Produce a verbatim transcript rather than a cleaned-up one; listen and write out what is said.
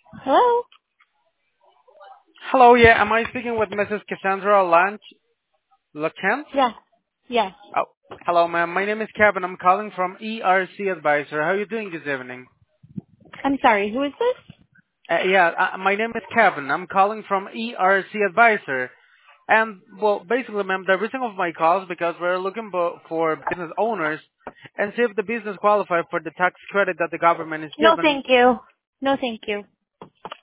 Hello? Hello, yeah, am I speaking with Missus Cassandra Lanch LeCant? Yes. Yes. Oh, hello, ma'am. My name is Kevin. I'm calling from E R C Advisor. How are you doing this evening? I'm sorry, who is this? Uh, yeah, uh, my name is Kevin. I'm calling from E R C Advisor. And, well, basically, ma'am, the reason of my call is because we're looking bo- for business owners and see if the business qualify for the tax credit that the government is No, giving. thank you. No, thank you.